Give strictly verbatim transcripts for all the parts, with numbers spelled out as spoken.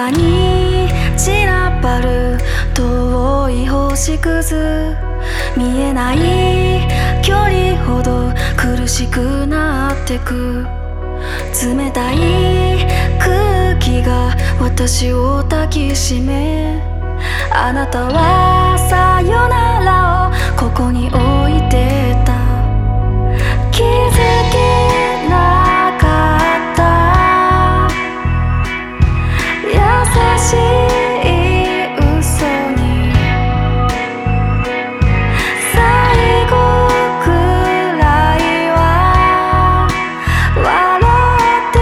中に散らばる遠い星屑、見えない距離ほど苦しくなってく。冷たい空気が私を抱きしめ、あなたはさよならをここに置いてた。気づけなかった優しい嘘に、最後くらいは笑って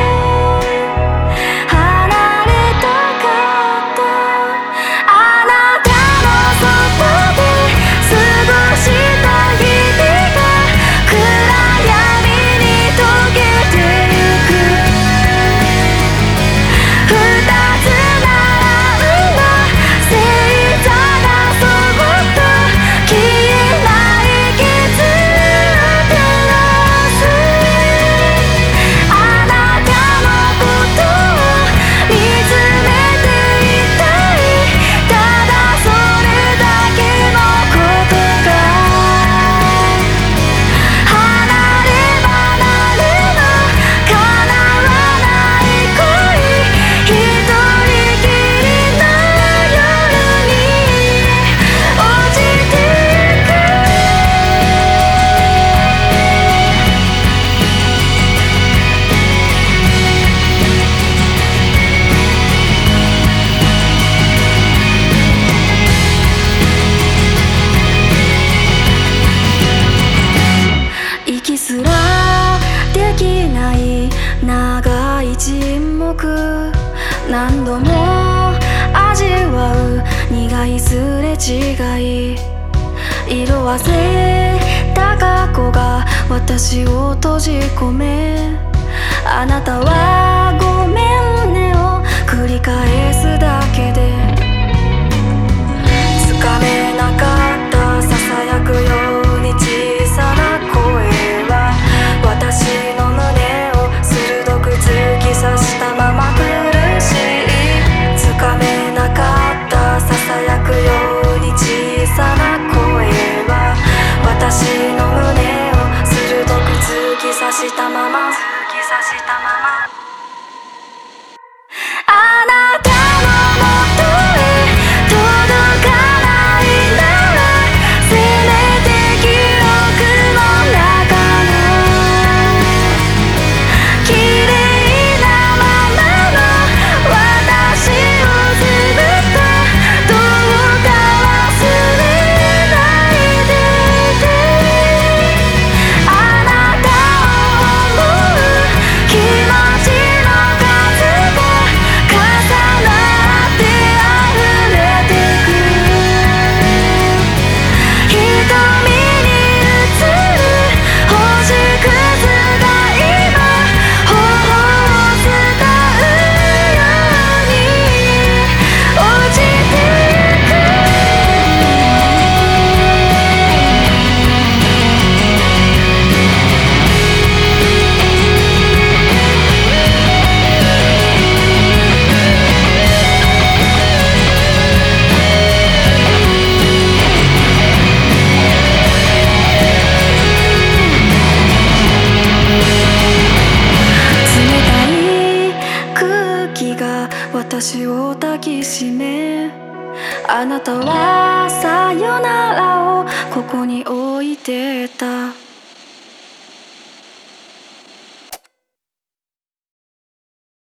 離れたかった。あなたのそばで過ごした日々が暗闇に溶けてゆく。二つ並んだ星座がそっと消えない傷を照らす。あなたのことを見つめていたい。ただそれだけのことが、離れ離れの叶わない恋、一人きりの夜に落ちてゆく。息すらできない長い沈黙、何度も味わう苦いすれ違い。色あせた過去が私を閉じ込め、あなたはごめんねを繰り返すだけで、つかめなかったささやくように小さな声は私の胸を鋭く突き刺したまま苦しい。つかめなかったささやくように小さな声は私の胸を鋭く突き刺したまま、突き刺したまま。あなたの元へ届かないなら、せめて記憶の中の綺麗なままの私をずっとどうか忘れないでいて。あなたを思う気持ちの数が重なって溢れてく。瞳に映る星屑が今頬を伝うように落ちてゆく。冷たい空気が私を抱きしめ、あなたはさよならをここに置いてた。